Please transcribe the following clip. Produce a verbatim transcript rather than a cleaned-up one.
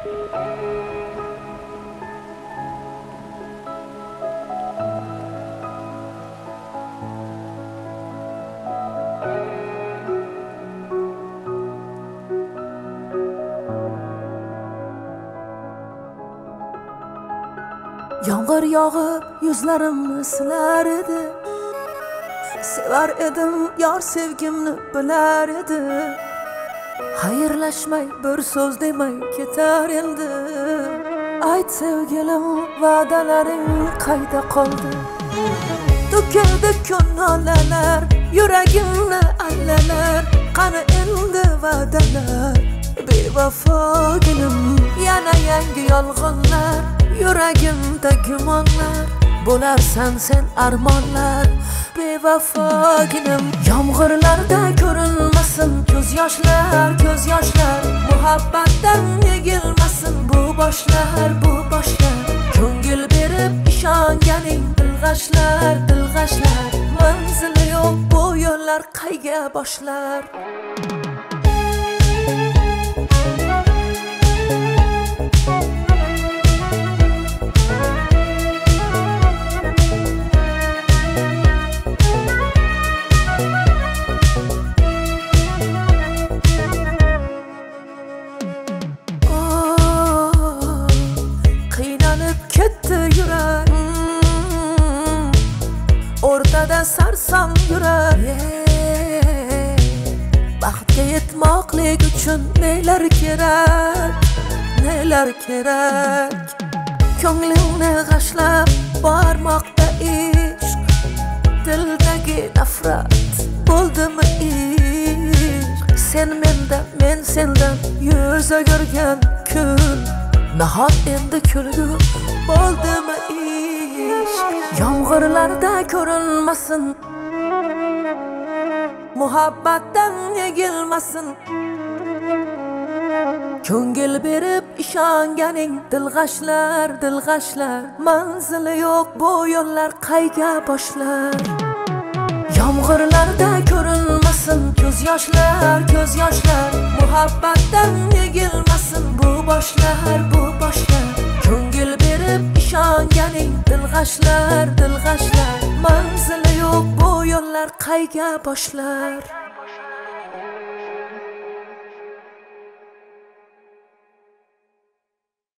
Yağmur yağıp yüzlerimni siler edi. Sever edim yar sevgimni bilar edi. Hayırlaşmay bir söz demay ketar endi. Ayt sevgilim va'dalaring qayda qoldi? To'kildi kunolalar, yuragimni allalar. Qani endi va'dalar, bevafogilim. Yana yangi yolg'onlar, yuragimda gumonlar. Bo'larsan sen armonlar, bevafogilim. Yomg'irlarda ko'rinmasin ko'z yoshlar, ko'z yoshlar. Muhabbatdan yegilmasin bu boshlar, bu boshlar. Ko'ngil berib ishonganing dilg'ashlar, dilg'ashlar. Manzili yo'q bu yo'llar qayga boshlar? Ortada sarsam yurar. Baxtga yetmoqlik uchun nelar kerak, nelar kerak? Ko'nglingni g'ashlab bormoqda ishq, dildagi nafrat bo'ldimi ishq? Sen mendan, men sendan yuz o'girgan kun, nahot endi kulgu bo'ldimi ishq? Yomg'irlarda ko'rinmasin, muhabbatdan yegilmasin. Ko'ngil berib ishonganing dilg'ashlar, dilg'ashlar. Manzili yo'q bu yo'llar qayga boshlar? Yomg'irlarda ko'rinmasin ko'z yoshlar, ko'z yoshlar. Muhabbatdan yegilmasin bu boshlar, bu boshlar. Ko'ngil berib ishonganing dilg'ashlar, dilg'ashlar. Manzili yo'q bu yo'llar qayga boshlar?